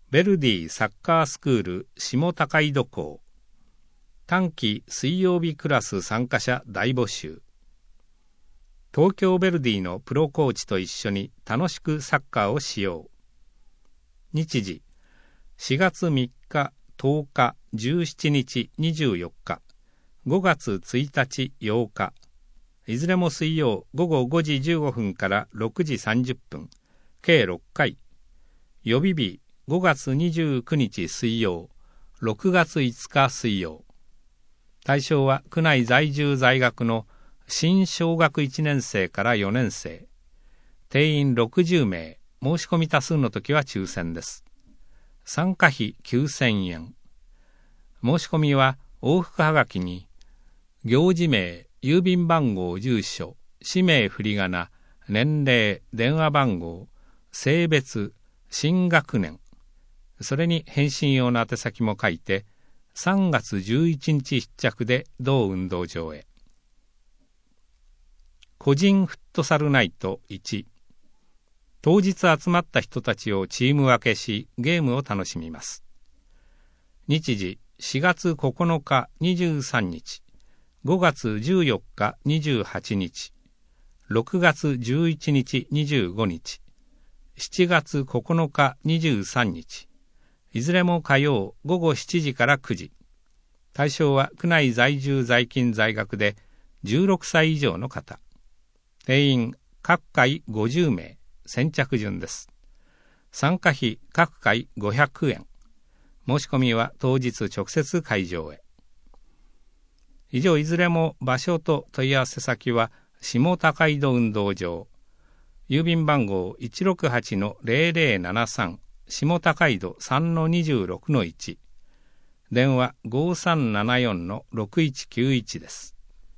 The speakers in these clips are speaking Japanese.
ベルディサッカースクール下高井戸校。短期水曜日クラス参加者大募集。東京ヴェルディのプロコーチと一緒に楽しくサッカーをしよう。日時4月3日、10日、17日、24日、5月1日、8日、いずれも水曜午後5時15分から6時30分、計6回。予備日5月29日水曜、6月5日水曜。対象は区内在住在学の新小学1年生から4年生。定員60名、申し込み多数の時は抽選です。参加費9000円。申し込みは往復はがきに、行事名、郵便番号、住所、氏名振り仮名、年齢、電話番号、性別、新学年、それに返信用の宛先も書いて、3月11日必着で同運動場へ。個人フットサルナイト1。当日集まった人たちをチーム分けし、ゲームを楽しみます。日時4月9日23日、5月14日28日、6月11日25日、7月9日23日、いずれも火曜午後7時から9時。対象は区内在住在勤在学で16歳以上の方。定員各回50名、先着順です。参加費各回500円。申し込みは当日直接会場へ。以上いずれも場所と問い合わせ先は下高井戸運動場。郵便番号 168-0073 下高井戸 3-26-1。電話 5374-6191 です。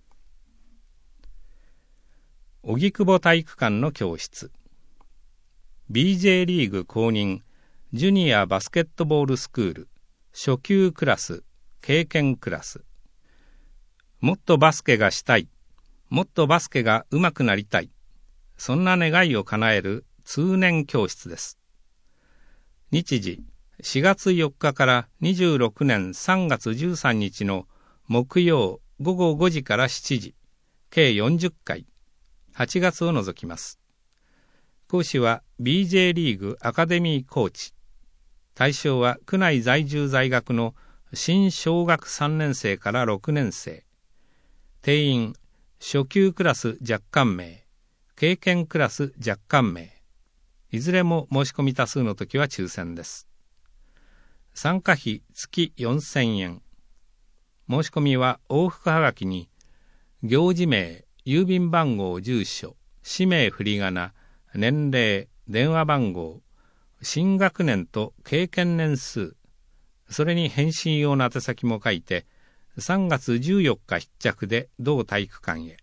荻窪体育館の教室。BJ リーグ公認ジュニアバスケットボールスクール初級クラス経験クラス。もっとバスケがしたい、もっとバスケが上手くなりたい、そんな願いを叶える通年教室です。日時4月4日から26年3月13日の木曜午後5時から7時、計40回、8月を除きます。講師は BJ リーグアカデミーコーチ。対象は区内在住在学の新小学3年生から6年生。定員初級クラス若干名、経験クラス若干名。いずれも申し込み多数の時は抽選です。参加費月4000円。申し込みは往復はがきに、行事名、郵便番号、住所、氏名振り仮名、年齢、電話番号、新学年と経験年数、それに返信用の宛先も書いて、3月14日必着で同体育館へ。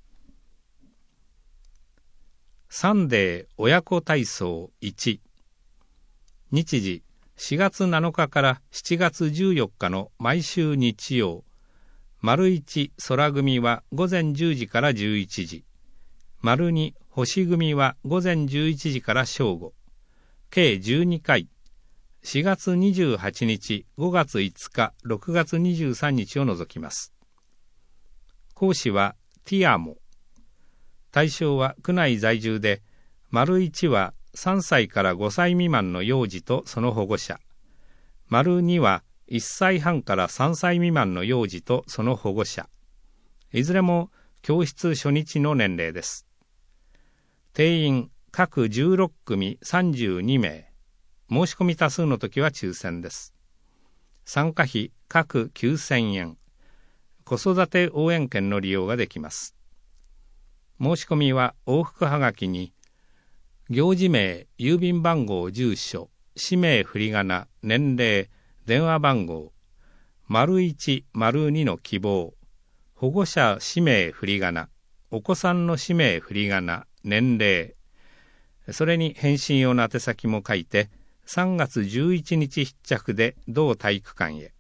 サンデー親子体操1。日時4月7日から7月14日の毎週日曜。丸1空組は午前10時から11時。丸2星組は午前11時から正午。計12回。4月28日、5月5日、6月23日を除きます。講師はティアモ。対象は区内在住で、丸1は3歳から5歳未満の幼児とその保護者。丸2は1歳半から3歳未満の幼児とその保護者。いずれも教室初日の年齢です。定員各16組32名。申し込み多数の時は抽選です。参加費各9000円。子育て応援券の利用ができます。申し込みは往復はがきに、行事名、郵便番号、住所、氏名振り仮名、年齢、電話番号、01、02の希望、保護者氏名振り仮名、お子さんの氏名振り仮名、年齢、それに返信用の宛先も書いて、3月11日必着で同体育館へ。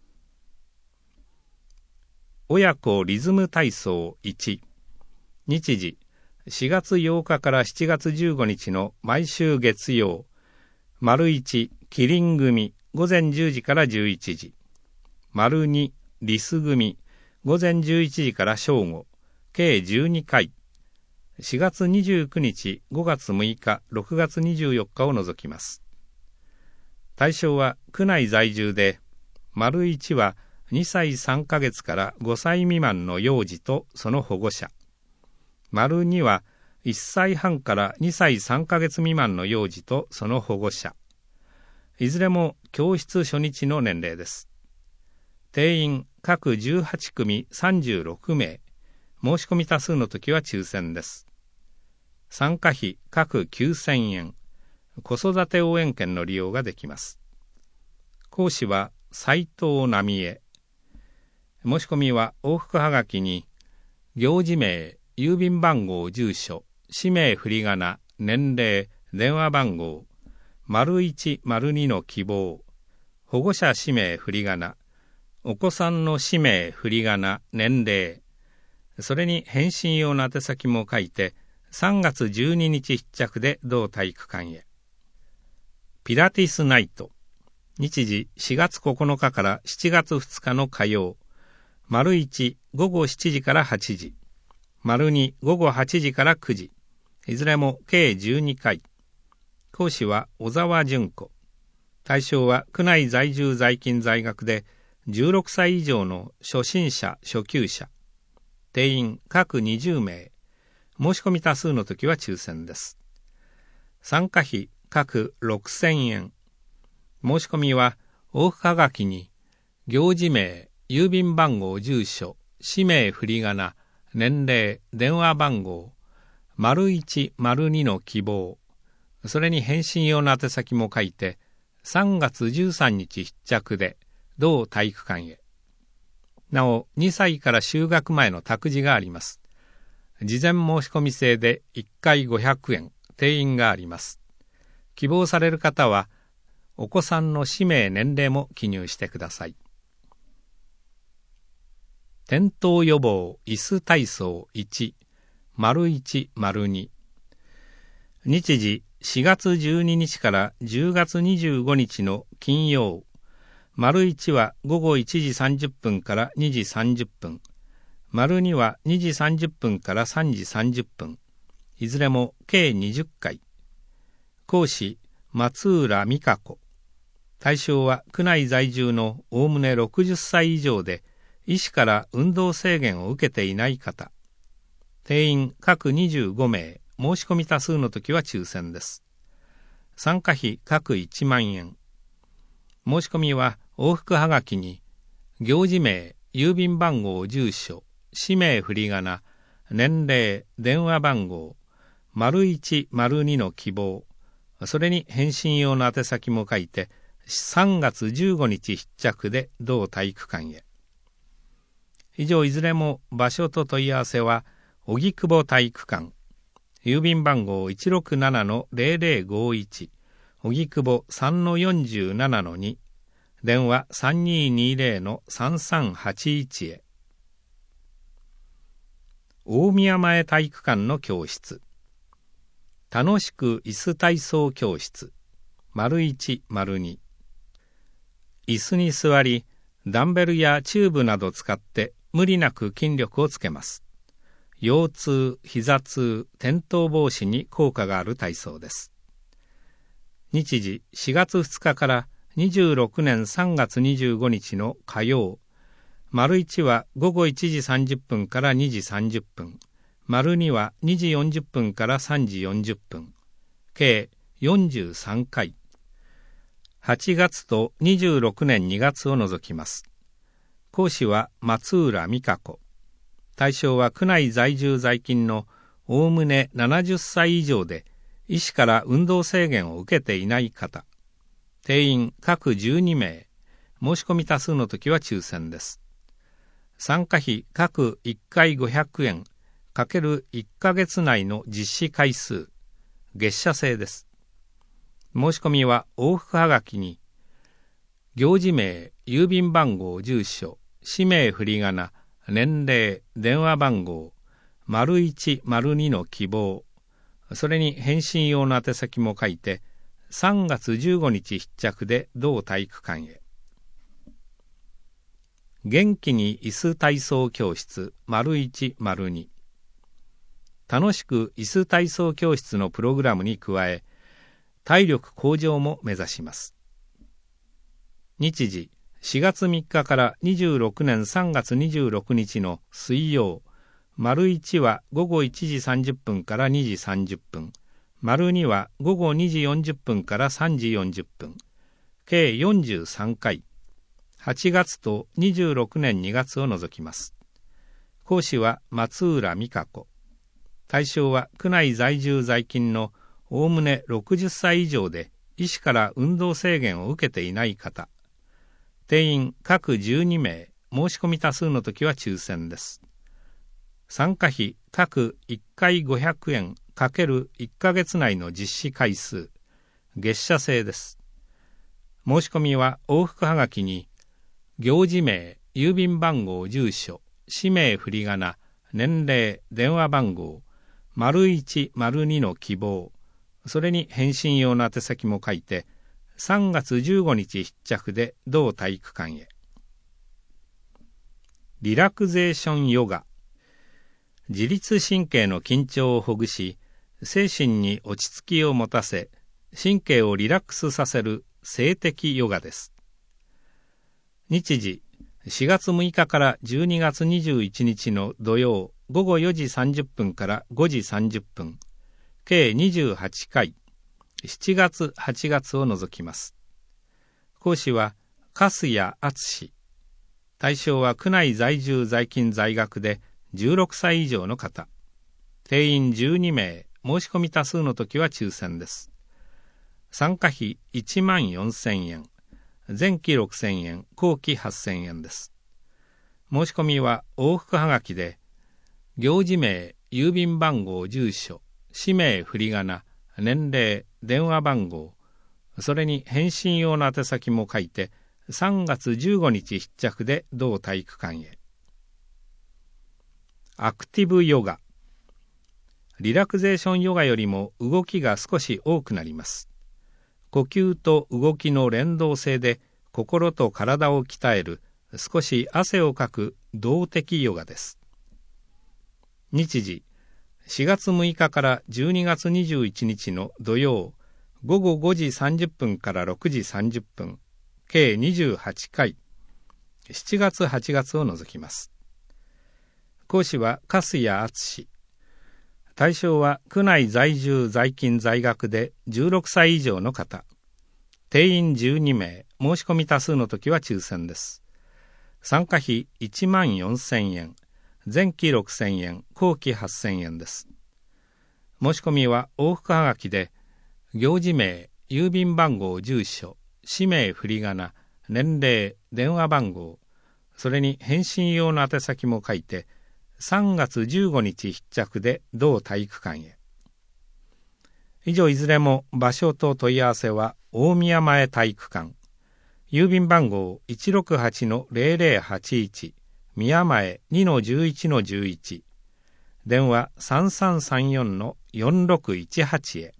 親子リズム体操1。日時4月8日から7月15日の毎週月曜。丸1 キリン組午前10時から11時、丸2リス組午前11時から正午、計12回、4月29日、5月6日、6月24日を除きます。対象は区内在住で、丸1は2歳3ヶ月から5歳未満の幼児とその保護者、丸2は1歳半から2歳3ヶ月未満の幼児とその保護者、いずれも教室初日の年齢です。定員各18組36名、申し込み多数の時は抽選です。参加費各9000円、子育て応援券の利用ができます。講師は斉藤奈美恵。申し込みは往復はがきに、行事名、郵便番号、住所、氏名、振り仮名、年齢、電話番号、01、02の希望、保護者氏名、振り仮名、お子さんの氏名、振り仮名、年齢、それに返信用の宛先も書いて、3月12日必着で同体育館へ。ピラティスナイト。日時4月9日から7月2日の火曜。丸1午後7時から8時。丸2午後8時から9時。いずれも計12回。講師は小沢純子。対象は区内在住在勤在学で16歳以上の初心者初級者。定員各20名。申し込み多数の時は抽選です。参加費各6000円。申し込みは往復はがきに行事名、郵便番号、住所、氏名、振り仮名、年齢、電話番号、01、02の希望、それに返信用の宛先も書いて3月13日必着で同体育館へ。なお2歳から就学前の託児があります。事前申し込み制で1回500円、定員があります。希望される方は、お子さんの氏名、年齢も記入してください。転倒予防椅子体操1、丸1、丸2。日時4月12日から10月25日の金曜。丸1は午後1時30分から2時30分。丸2は2時30分から3時30分。いずれも計20回。講師、松浦美香子。対象は区内在住のおおむね60歳以上で、医師から運動制限を受けていない方。定員各25名、申し込み多数の時は抽選です。参加費各1万円。申し込みは往復はがきに、行事名、郵便番号、住所、氏名、振り仮名、年齢、電話番号、01、02の希望、それに返信用の宛先も書いて、3月15日必着で同体育館へ。以上いずれも場所と問い合わせは、荻窪体育館、郵便番号 167-0051、荻窪 3-47-2、電話 3220-3381 へ。大宮前体育館の教室。楽しく椅子体操教室。丸1、丸2。椅子に座り、ダンベルやチューブなど使って無理なく筋力をつけます。腰痛、膝痛、転倒防止に効果がある体操です。日時4月2日から26年3月25日の火曜。丸1は午後1時30分から2時30分。丸2は2時40分から3時40分。計43回。8月と26年2月を除きます。講師は松浦美香子。対象は区内在住在勤のおおむね70歳以上で医師から運動制限を受けていない方。定員各12名。申し込み多数の時は抽選です。参加費各1回500円×1ヶ月内の実施回数。月謝制です。申し込みは往復はがきに行事名、郵便番号、住所、氏名、振り仮名、年齢、電話番号、01、02の希望、それに返信用の宛先も書いて 3月15日必着で同体育館へ。元気に椅子体操教室 ①②。楽しく椅子体操教室のプログラムに加え、体力向上も目指します。日時、4月3日から26年3月26日の水曜、①は午後1時30分から2時30分、②は午後2時40分から3時40分、計43回、8月と26年2月を除きます。講師は松浦美香子。対象は区内在住在勤のおおむね60歳以上で医師から運動制限を受けていない方。定員各12名、申し込み多数の時は抽選です。参加費各1回500円×1ヶ月内の実施回数、月謝制です。申し込みは往復はがきに、行事名、郵便番号、住所、氏名振り仮名、年齢、電話番号、①、②の希望、それに返信用の宛先も書いて、3月15日必着で同体育館へ。リラクゼーションヨガ。自律神経の緊張をほぐし、精神に落ち着きを持たせ、神経をリラックスさせる静的ヨガです。日時、4月6日から12月21日の土曜午後4時30分から5時30分、計28回、7月8月を除きます。講師は粕谷敦。対象は区内在住在勤在学で16歳以上の方。定員12名、申し込み多数の時は抽選です。参加費14,000円、前期6,000円、後期8,000円です。申し込みは往復はがきで、行事名、郵便番号、住所、氏名振り仮名、年齢、電話番号、それに返信用の宛先も書いて、3月15日必着で同体育館へ。アクティブヨガ。リラクゼーションヨガよりも動きが少し多くなります。呼吸と動きの連動性で心と体を鍛える少し汗をかく動的ヨガです。日時、4月6日から12月21日の土曜午後5時30分から6時30分、計28回、7月8月を除きます。講師は粕谷敦。対象は区内在住在勤在学で16歳以上の方。定員12名、申し込み多数の時は抽選です。参加費14,000円、前期6,000円、後期8,000円です。申し込みは往復はがきで、行事名、郵便番号、住所、氏名振り仮名、年齢、電話番号、それに返信用の宛先も書いて、3月15日必着で同体育館へ。以上いずれも場所と問い合わせは大宮前体育館、郵便番号 168-0081、宮前 2-11-11、電話 3334-4618 へ。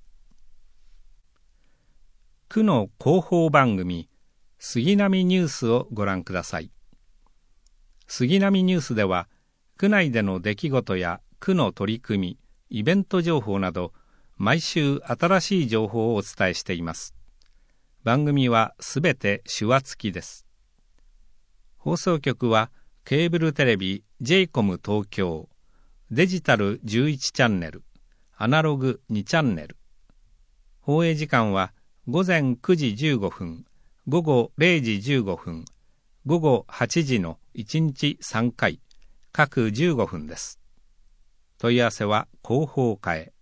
区の広報番組、杉並ニュースをご覧ください。杉並ニュースでは、区内での出来事や区の取り組み、イベント情報など、毎週新しい情報をお伝えしています。番組はすべて手話付きです。放送局はケーブルテレビ J-COM 東京、デジタル11チャンネル、アナログ2チャンネル。放映時間は午前9時15分、午後0時15分、午後8時の1日3回、各15分です。問い合わせは広報課へ。